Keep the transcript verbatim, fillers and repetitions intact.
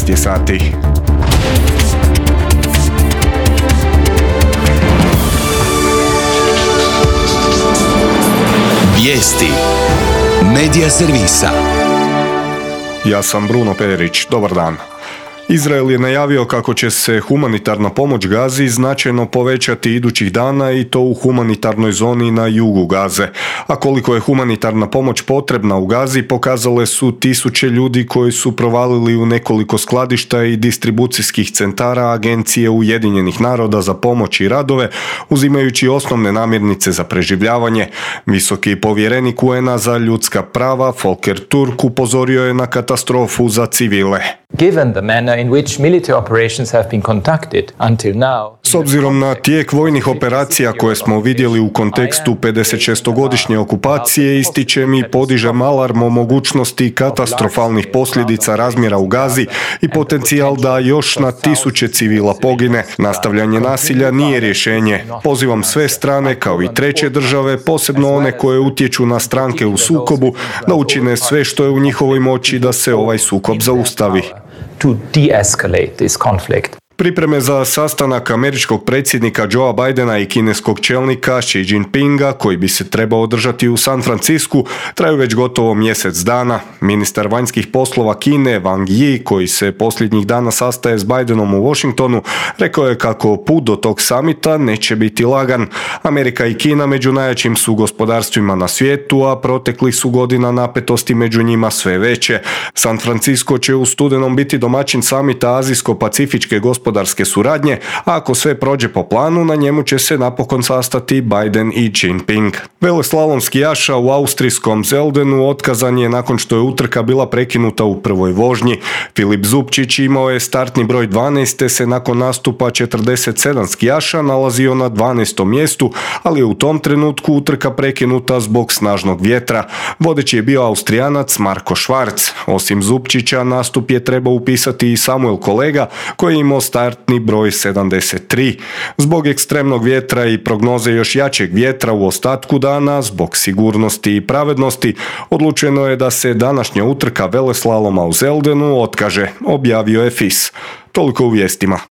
šesnaest je sati. Vijesti Medija servisa. Ja sam Bruno Perić, dobar dan. Izrael je najavio kako će se humanitarna pomoć Gazi značajno povećati idućih dana i to u humanitarnoj zoni na jugu Gaze. A koliko je humanitarna pomoć potrebna u Gazi pokazale su tisuće ljudi koji su provalili u nekoliko skladišta i distribucijskih centara Agencije Ujedinjenih naroda za pomoć i radove, uzimajući osnovne namirnice za preživljavanje. Visoki povjerenik U N A za ljudska prava Volker Turk upozorio je na katastrofu za civile. Given the manner in which military operations have been conducted until now. S obzirom na tijek vojnih operacija koje smo vidjeli u kontekstu pedesetšestogodišnje okupacije, ističem i podižem alarm o mogućnosti katastrofalnih posljedica razmjera u Gazi i potencijal da još na tisuće civila pogine. Nastavljanje nasilja nije rješenje. Pozivam sve strane, kao i treće države, posebno one koje utječu na stranke u sukobu, da učine sve što je u njihovoj moći da se ovaj sukob zaustavi. To de-escalate this conflict. Pripreme za sastanak američkog predsjednika Joea Bidena i kineskog čelnika Xi Jinpinga, koji bi se trebao održati u San Francisku, traju već gotovo mjesec dana. Ministar vanjskih poslova Kine Wang Yi, koji se posljednjih dana sastaje s Bidenom u Washingtonu, rekao je kako put do tog samita neće biti lagan. Amerika i Kina među najjačim su gospodarstvima na svijetu, a proteklih su godina napetosti među njima sve veće. San Francisco će u studenom biti domaćin samita Azijsko-pacifičke gospodarske gospodarske suradnje, a ako sve prođe po planu, na njemu će se napokon sastati Biden i Jinping. Veleslalom skijaša u austrijskom Zeldenu otkazan je nakon što je utrka bila prekinuta u prvoj vožnji. Filip Zubčić imao je startni broj dvanaest, te se nakon nastupa četrdeset sedam skijaša nalazio na dvanaestom mjestu, ali je u tom trenutku utrka prekinuta zbog snažnog vjetra. Vodeći je bio Austrijanac Marko Švarc. Osim Zubčića, nastup je trebao upisati i Samuel Kolega, koji je imao startni broj sedamdeset tri. Zbog ekstremnog vjetra i prognoze još jačeg vjetra u ostatku dana, zbog sigurnosti i pravednosti, odlučeno je da se današnja utrka veleslaloma u Zeldenu otkaže, objavio je F I S. Toliko u vijestima.